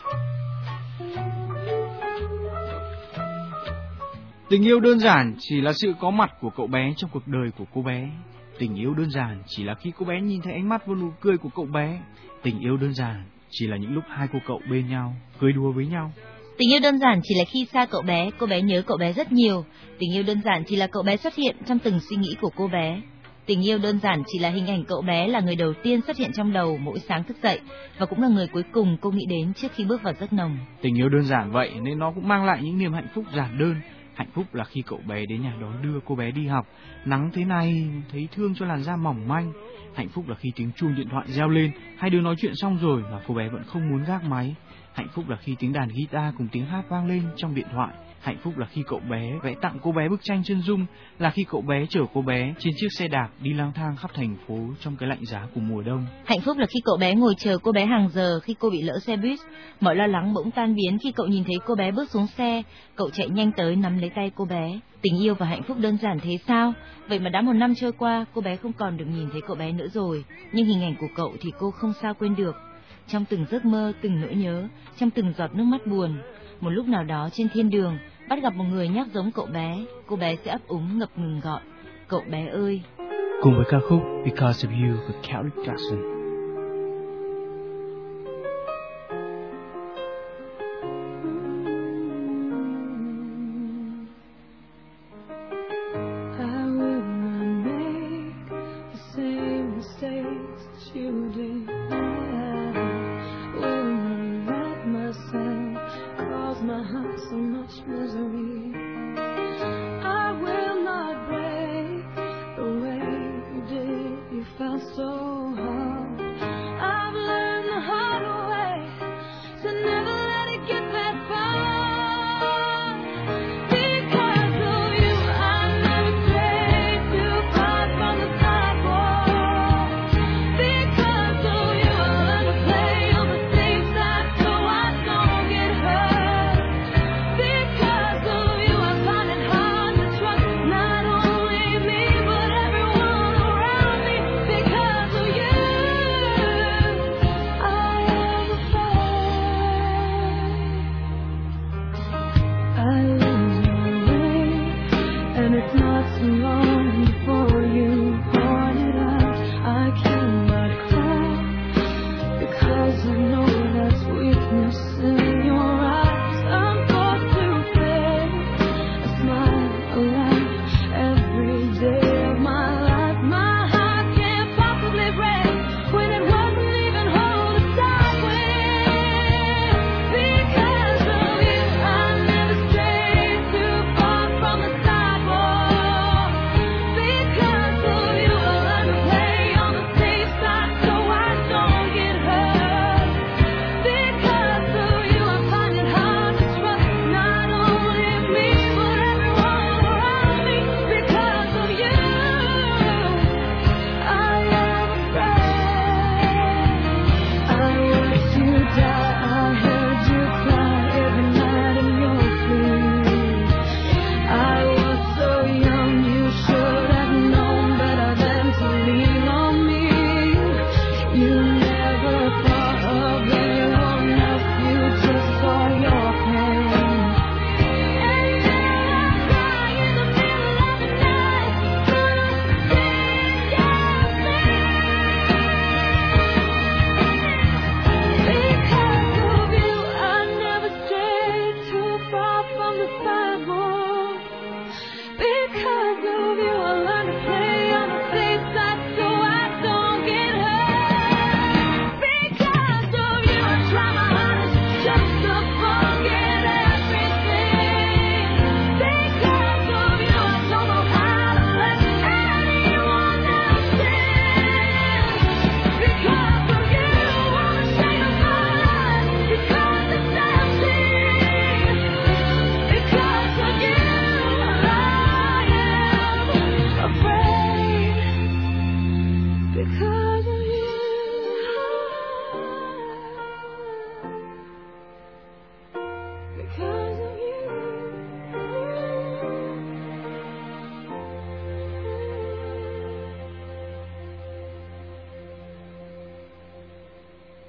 Tình yêu đơn giản chỉ là sự có mặt của cậu bé trong cuộc đời của cô bé. Tình yêu đơn giản chỉ là khi cô bé nhìn thấy ánh mắt và nụ cười của cậu bé. Tình yêu đơn giản chỉ là những lúc hai cô bên nhau, cười đùa với nhau. Tình yêu đơn giản chỉ là khi xa cô bé nhớ cậu bé rất nhiều. Tình yêu đơn giản chỉ là cậu bé xuất hiện trong từng suy nghĩ của cô bé. Tình yêu đơn giản chỉ là hình ảnh cậu bé là người đầu tiên xuất hiện trong đầu mỗi sáng thức dậy, và cũng là người cuối cùng cô nghĩ đến trước khi bước vào giấc nồng. Tình yêu đơn giản vậy nên nó cũng mang lại những niềm hạnh phúc giản đơn. Hạnh phúc là khi cậu bé đến nhà đón đưa cô bé đi học, nắng thế này thấy thương cho làn da mỏng manh. Hạnh phúc là khi tiếng chuông điện thoại reo lên, hai đứa nói chuyện xong rồi mà cô bé vẫn không muốn gác máy. Hạnh phúc là khi tiếng đàn guitar cùng tiếng hát vang lên trong điện thoại. Hạnh phúc là khi cậu bé vẽ tặng cô bé bức tranh chân dung, là khi cậu bé chở cô bé trên chiếc xe đạp đi lang thang khắp thành phố trong cái lạnh giá của mùa đông. Hạnh phúc là khi cậu bé ngồi chờ cô bé hàng giờ khi cô bị lỡ xe buýt. Mọi lo lắng bỗng tan biến khi cậu nhìn thấy cô bé bước xuống xe, cậu chạy nhanh tới nắm lấy tay cô bé. Tình yêu và hạnh phúc đơn giản thế sao? Vậy mà đã 1 năm trôi qua, cô bé không còn được nhìn thấy cậu bé nữa rồi, nhưng hình ảnh của cậu thì cô không sao quên được. Trong từng giấc mơ, từng nỗi nhớ, trong từng giọt nước mắt buồn, một lúc nào đó trên thiên đường bắt gặp một người nhắc giống cậu bé, cô bé sẽ ấp úng ngập ngừng gọi: cậu bé ơi. Cùng với ca khúc Because of You của Kelly Clarkson.